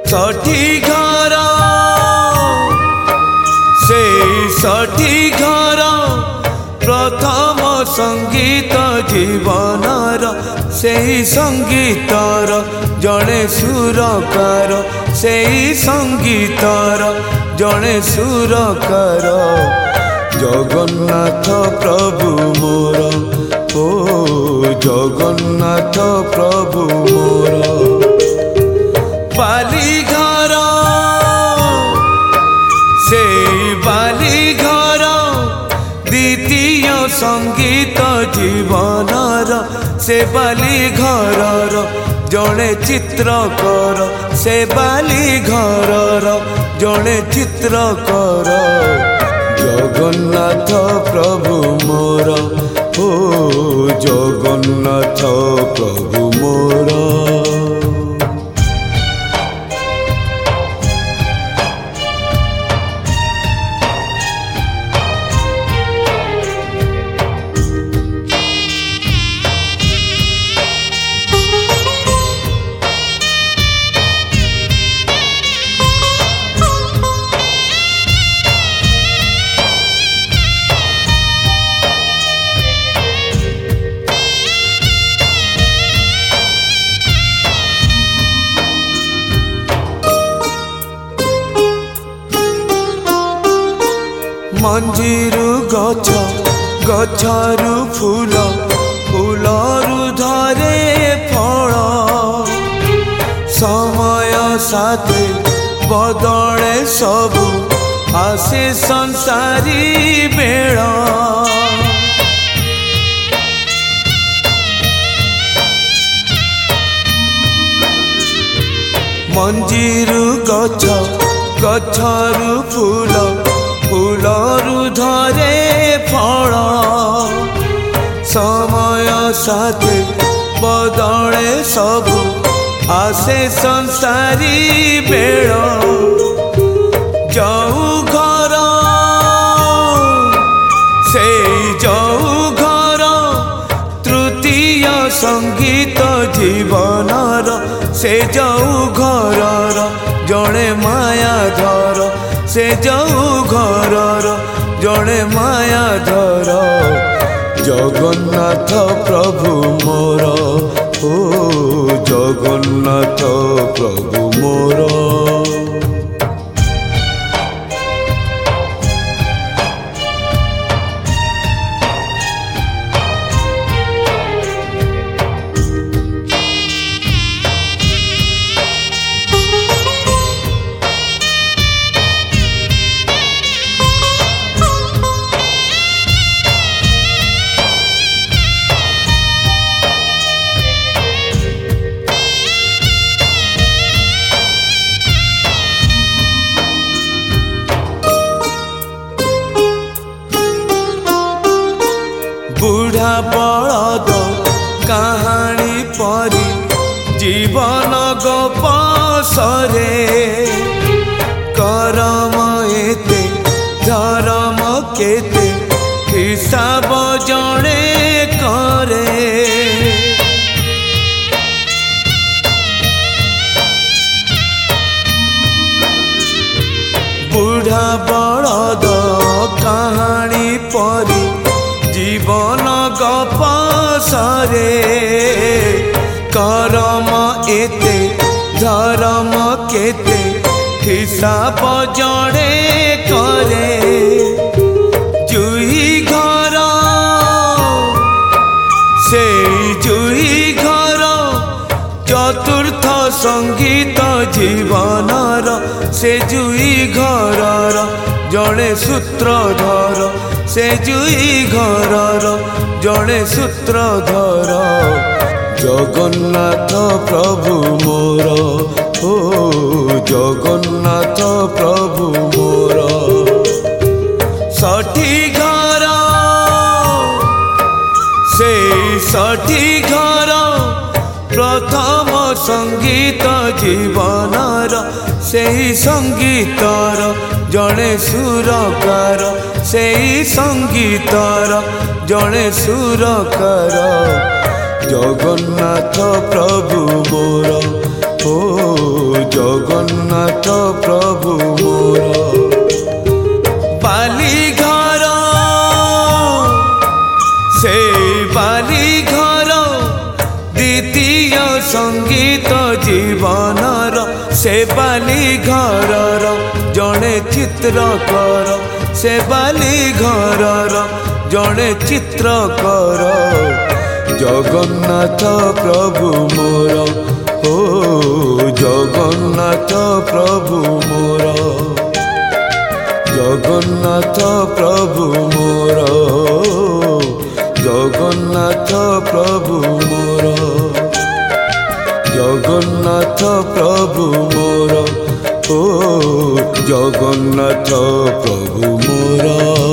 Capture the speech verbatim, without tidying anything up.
ଷଠି ଘର ସେଇ ଷଠି ଘର प्रथम संगीत जीवनर सेही संगीतर जड़े सुरकार सेही संगीतर जड़े सुरकार जगन्नाथ प्रभु मोर ओ जगन्नाथ प्रभु मोर बाली घर से बाली घर द्वितीय संगीत जीवनर से बाली घरर जड़े चित्रकर से बाली घरर जड़े चित्रकर जगन्नाथ प्रभु मोर ओ जगन्नाथ प्रभु मोर मंजीरु गछ गछरु फूल फूलरु धरे फल समय साथे बदले सबु आसे संसारी बेल मंजीरु गछ गछरु फूल फूलरु धरे फल समय साथे बदले सबु आसे संसारी बेल जाऊ घर से जाऊ घर तृतीय संगीत जीवनर से जाऊ घरर जड़े मायाधर से जाऊ घरर जड़े मायाधर जगन्नाथ प्रभु मोर ओ जगन्नाथ प्रभु मोर बुढ़ा बलद कहानी परी जीवन गपसरे करम एते धर्म केते हिसाब जड़े करे बुढ़ा बलद कहानी परी जीवन गपसरे करम एते धर्म केते हिसाब जड़े करे जुही घर से जुही घर चतुर्थ संगीत जीवनर से जुही घरर जड़े सूत्रधर से जुई घरर जड़े सूत्रधर जगन्नाथ प्रभु मोर ओ जगन्नाथ प्रभु मोर षठी घर से षठी घर प्रथम संगीत जीवनर सेही संगीतर जड़े सुरकार सेही संगीतर जड़े सुरकार जगन्नाथ प्रभु मोर ओ जगन्नाथ। जीवनर से बाली घरर जड़े चित्रकर से बाली घरर जड़े चित्रकर जगन्नाथ प्रभु मोर ओ जगन्नाथ प्रभु मोर जगन्नाथ प्रभु मोर जगन्नाथ प्रभु मोर जगन्नाथ प्रभु मोर ओ जगन्नाथ प्रभु मोर।